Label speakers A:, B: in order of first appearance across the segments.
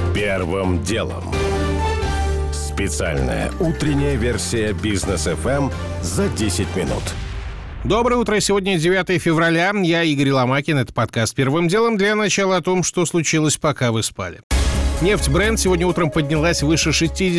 A: Первым делом. Специальная утренняя версия Бизнес ФМ за 10 минут.
B: Доброе утро. Сегодня 9 февраля. Я Игорь Ломакин. Это подкаст «Первым делом». Для начала о том, что случилось, пока вы спали. Нефть Brent сегодня утром поднялась выше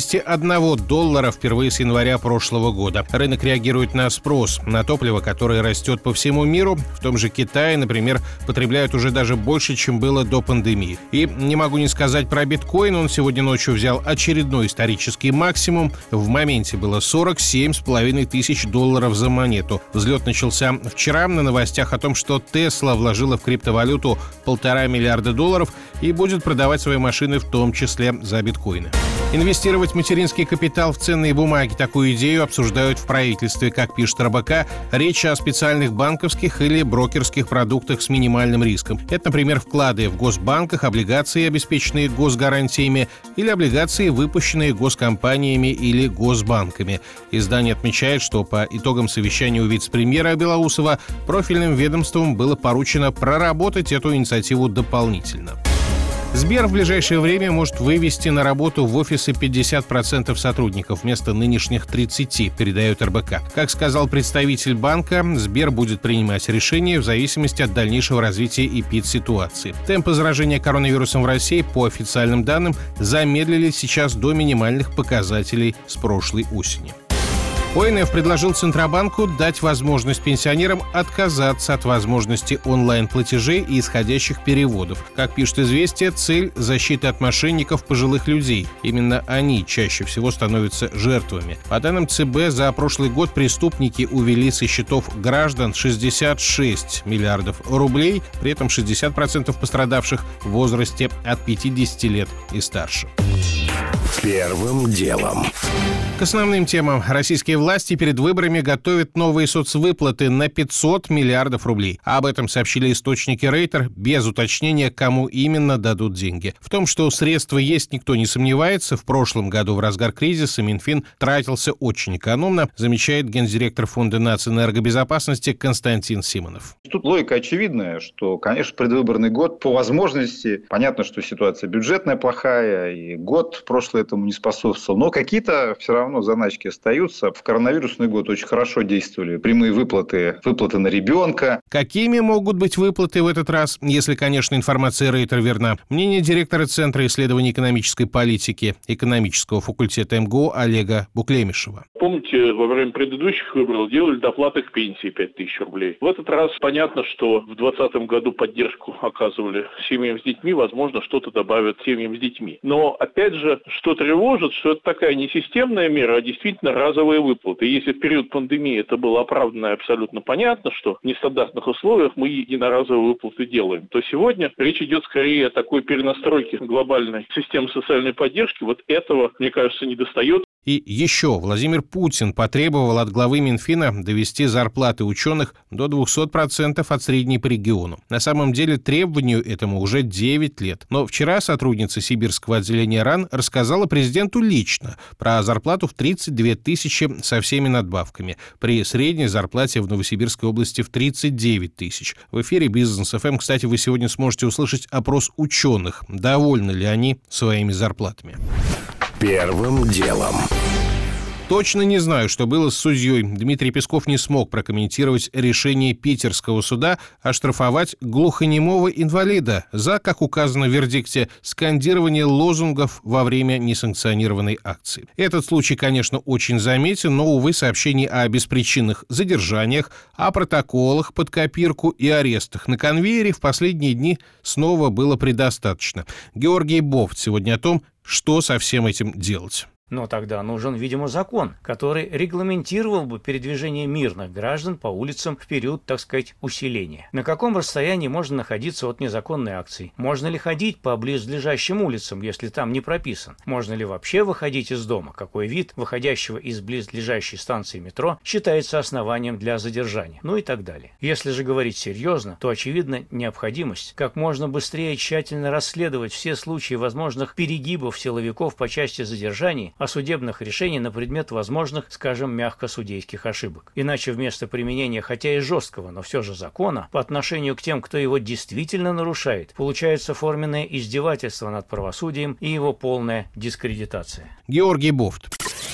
B: $61 впервые с января прошлого года. Рынок реагирует на спрос на топливо, которое растет по всему миру. В том же Китае, например, потребляют уже даже больше, чем было до пандемии. И не могу не сказать про биткоин. Он сегодня ночью взял очередной исторический максимум. В моменте было $47,5 тысяч за монету. Взлет начался вчера на новостях о том, что Tesla вложила в криптовалюту $1,5 миллиарда и будет продавать свои машины в том числе за биткоины. Инвестировать материнский капитал в ценные бумаги. Такую идею обсуждают в правительстве. Как пишет РБК, речь о специальных банковских или брокерских продуктах с минимальным риском. Это, например, вклады в госбанках, облигации, обеспеченные госгарантиями, или облигации, выпущенные госкомпаниями или госбанками. Издание отмечает, что по итогам совещания у вице-премьера Белоусова профильным ведомством было поручено проработать эту инициативу дополнительно. Сбер в ближайшее время может вывести на работу в офисы 50% сотрудников вместо нынешних 30%, передает РБК. Как сказал представитель банка, Сбер будет принимать решения в зависимости от дальнейшего развития эпидситуации. Темпы заражения коронавирусом в России, по официальным данным, замедлились сейчас до минимальных показателей с прошлой осени. ОНФ предложил Центробанку дать возможность пенсионерам отказаться от возможности онлайн-платежей и исходящих переводов. Как пишет «Известия», цель – защиты от мошенников пожилых людей. Именно они чаще всего становятся жертвами. По данным ЦБ, за прошлый год преступники увели со счетов граждан 66 миллиардов рублей, при этом 60% пострадавших в возрасте от 50 лет и старше.
A: Первым делом.
B: К основным темам. Российские власти перед выборами готовят новые соцвыплаты на 500 миллиардов рублей. Об этом сообщили источники Рейтер, без уточнения, кому именно дадут деньги. В том, что средства есть, никто не сомневается. В прошлом году в разгар кризиса Минфин тратился очень экономно, замечает гендиректор Фонда нацэнергобезопасности Константин Симонов.
C: Тут логика очевидная, что, конечно, предвыборный год по возможности. Понятно, что ситуация бюджетная плохая, и год прошлый этому не способствовал. Но какие-то все равно заначки остаются. В коронавирусный год очень хорошо действовали прямые выплаты на ребенка.
B: Какими могут быть выплаты в этот раз, если, конечно, информация Рейтер верна? Мнение директора Центра исследований экономической политики экономического факультета МГУ Олега Буклемишева.
D: Помните, во время предыдущих выборов делали доплаты к пенсии 5000 рублей. В этот раз понятно, что в 2020 году поддержку оказывали семьям с детьми, возможно, что-то добавят семьям с детьми. Но, опять же, что тревожит, что это такая не системная мера, а действительно разовые выплаты. Если в период пандемии это было оправданно и абсолютно понятно, что в нестандартных условиях мы единоразовые выплаты делаем, то сегодня речь идет скорее о такой перенастройке глобальной системы социальной поддержки. Вот этого, мне кажется, недостает.
B: И еще Владимир Путин потребовал от главы Минфина довести зарплаты ученых до 200% от средней по региону. На самом деле требованию этому уже 9 лет. Но вчера сотрудница сибирского отделения РАН рассказала президенту лично про зарплату в 32 тысячи со всеми надбавками. При средней зарплате в Новосибирской области в 39 тысяч. В эфире Бизнес ФМ, кстати, вы сегодня сможете услышать опрос ученых. Довольны ли они своими зарплатами?
A: Первым делом.
B: Точно не знаю, что было с судьей. Дмитрий Песков не смог прокомментировать решение питерского суда оштрафовать глухонемого инвалида за, как указано в вердикте, скандирование лозунгов во время несанкционированной акции. Этот случай, конечно, очень заметен, но, увы, сообщений о беспричинных задержаниях, о протоколах под копирку и арестах на конвейере в последние дни снова было предостаточно. Георгий Бофт сегодня о том, что со всем этим делать.
E: Но тогда нужен, видимо, закон, который регламентировал бы передвижение мирных граждан по улицам в период, так сказать, усиления. На каком расстоянии можно находиться от незаконной акции? Можно ли ходить по близлежащим улицам, если там не прописан? Можно ли вообще выходить из дома? Какой вид выходящего из близлежащей станции метро считается основанием для задержания? Ну и так далее. Если же говорить серьезно, то очевидна необходимость как можно быстрее и тщательно расследовать все случаи возможных перегибов силовиков по части задержаний, а судебных решений на предмет возможных, скажем, мягко судейских ошибок. Иначе вместо применения, хотя и жесткого, но все же закона, по отношению к тем, кто его действительно нарушает, получается форменное издевательство над правосудием и его полная дискредитация.
B: Георгий Бофт.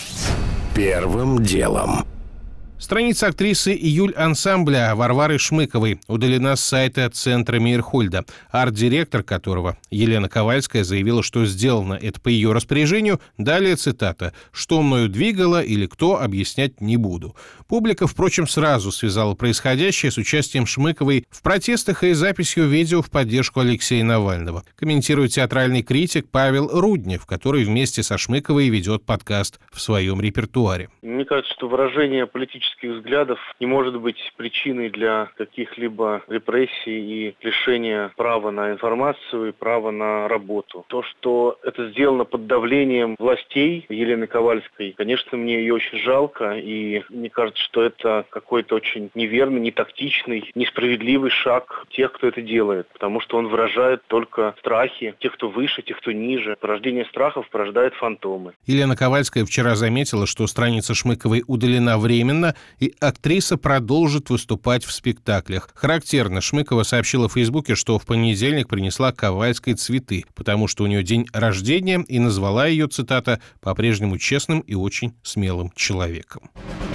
A: Первым делом.
B: Страница актрисы «Июль-ансамбля» Варвары Шмыковой удалена с сайта Центра Мейерхольда, арт-директор которого Елена Ковальская заявила, что сделано это по ее распоряжению. Далее цитата: «Что мною двигало или кто, объяснять не буду». Публика, впрочем, сразу связала происходящее с участием Шмыковой в протестах и записью видео в поддержку Алексея Навального. Комментирует театральный критик Павел Руднев, который вместе со Шмыковой ведет подкаст в своем репертуаре.
F: Мне кажется, что выражение политических взглядов не может быть причиной для каких-либо репрессий и лишения права на информацию и права на работу. То, что это сделано под давлением властей Елены Ковальской, конечно, мне ее очень жалко, и мне кажется, что это какой-то очень неверный, нетактичный, несправедливый шаг тех, кто это делает, потому что он выражает только страхи тех, кто выше, тех, кто ниже. Порождение страхов порождает фантомы.
B: Елена Ковальская вчера заметила, что страница Шмыковой удалена временно, и актриса продолжит выступать в спектаклях. Характерно, Шмыкова сообщила в Фейсбуке, что в понедельник принесла Ковальской цветы, потому что у нее день рождения, и назвала ее, цитата, «по-прежнему честным и очень смелым человеком».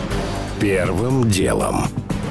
A: Первым делом.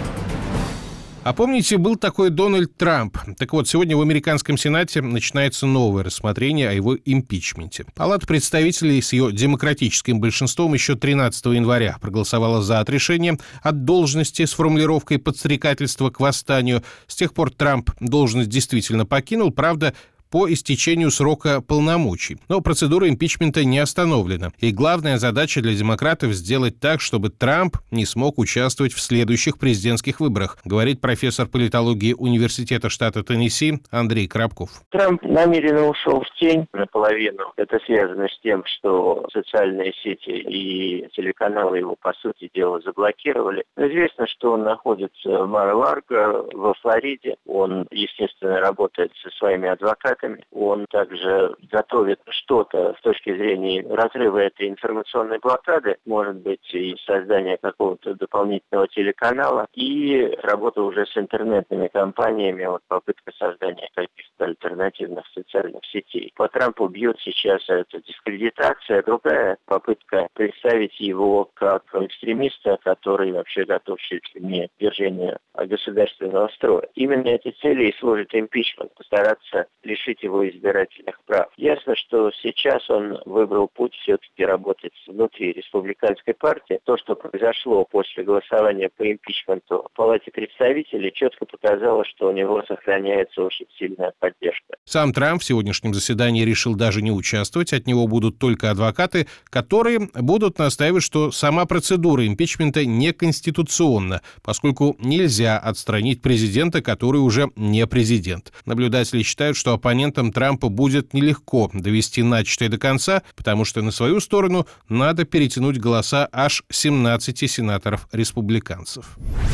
B: А помните, был такой Дональд Трамп? Так вот, сегодня в американском Сенате начинается новое рассмотрение о его импичменте. Палата представителей с ее демократическим большинством еще 13 января проголосовала за отрешение от должности с формулировкой «подстрекательство к восстанию». С тех пор Трамп должность действительно покинул, правда, по истечению срока полномочий. Но процедура импичмента не остановлена. И главная задача для демократов — сделать так, чтобы Трамп не смог участвовать в следующих президентских выборах, говорит профессор политологии Университета штата Теннесси Андрей Коробков.
G: Трамп намеренно ушел в тень наполовину. Это связано с тем, что социальные сети и телеканалы его, по сути дела, заблокировали. Известно, что он находится в Мар-а-Ларго, во Флориде. Он, естественно, работает со своими адвокатами. Он также готовит что-то с точки зрения разрыва этой информационной блокады, может быть, и создания какого-то дополнительного телеканала, и работа уже с интернетными компаниями, вот попытка создания каких-то альтернативных социальных сетей. По Трампу бьет сейчас эта дискредитация. Другая попытка представить его как экстремиста, который вообще готов чуть ли не к свержению государственного строя. Именно эти цели и служит импичмент, постараться лишить его избирательных прав. Ясно, что сейчас он выбрал путь все-таки работать внутри республиканской партии. То, что произошло после голосования по импичменту в Палате представителей, четко показало, что у него сохраняется очень сильная поддержка.
B: Сам Трамп в сегодняшнем заседании решил даже не участвовать. От него будут только адвокаты, которые будут настаивать, что сама процедура импичмента неконституционна, поскольку нельзя отстранить президента, который уже не президент. Наблюдатели считают, что оппонентам Трампа будет нелегко довести начатое до конца, потому что на свою сторону надо перетянуть голоса аж 17 сенаторов-республиканцев.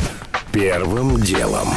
A: Первым делом.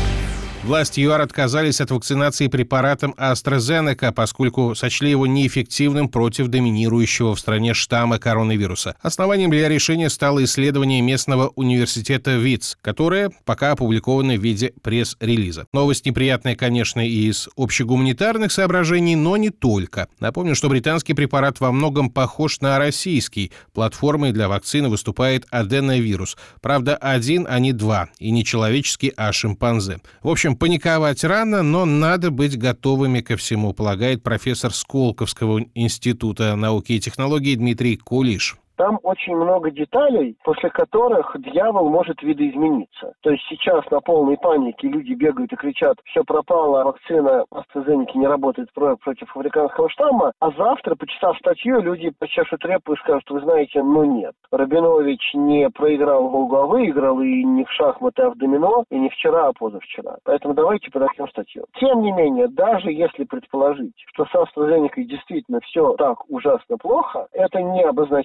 B: Власти ЮАР отказались от вакцинации препаратом AstraZeneca, поскольку сочли его неэффективным против доминирующего в стране штамма коронавируса. Основанием для решения стало исследование местного университета ВИЦ, которое пока опубликовано в виде пресс-релиза. Новость неприятная, конечно, и из общегуманитарных соображений, но не только. Напомню, что британский препарат во многом похож на российский. Платформой для вакцины выступает аденовирус. Правда, один, а не два. И не человеческий, а шимпанзе. В общем, паниковать рано, но надо быть готовыми ко всему, полагает профессор Сколковского института науки и технологий Дмитрий Кулиш.
H: Там очень много деталей, после которых дьявол может видоизмениться. То есть сейчас на полной панике люди бегают и кричат: все пропало, вакцина AstraZeneca не работает против африканского штамма, а завтра, почитав статью, люди почешут репу и скажут: вы знаете, нет. Рабинович не проиграл Волгу, а выиграл, и не в шахматы, а в домино, и не вчера, а позавчера. Поэтому давайте подождем статью. Тем не менее, даже если предположить, что с AstraZeneca действительно все так ужасно плохо, это не обозначает, что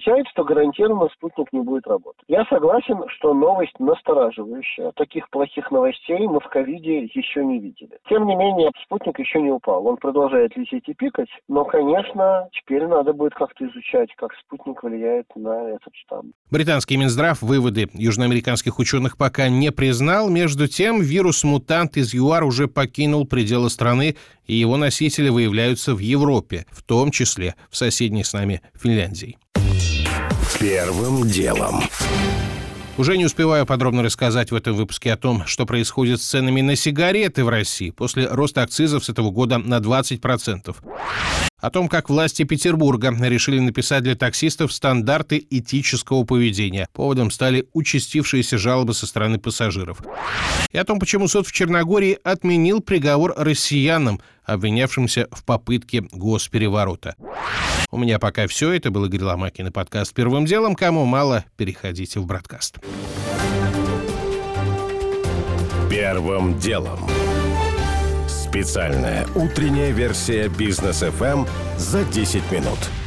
H: что гарантированно спутник не будет работать. Я согласен, что новость настораживающая. Таких плохих новостей мы в ковиде еще не видели. Тем не менее, спутник еще не упал. Он продолжает лететь и пикать, но, конечно, теперь надо будет как-то изучать, как спутник влияет на этот штамм.
B: Британский Минздрав выводы южноамериканских ученых пока не признал. Между тем, вирус-мутант из ЮАР уже покинул пределы страны, и его носители выявляются в Европе, в том числе в соседней с нами Финляндии.
A: Первым делом.
B: Уже не успеваю подробно рассказать в этом выпуске о том, что происходит с ценами на сигареты в России после роста акцизов с этого года на 20%. О том, как власти Петербурга решили написать для таксистов стандарты этического поведения. Поводом стали участившиеся жалобы со стороны пассажиров. И о том, почему суд в Черногории отменил приговор россиянам, обвинявшимся в попытке госпереворота. У меня пока все. Это был Игорь Ломакин и подкаст «Первым делом». Кому мало, переходите в Бродкаст.
A: Первым делом. Специальная утренняя версия Бизнес ФМ за 10 минут.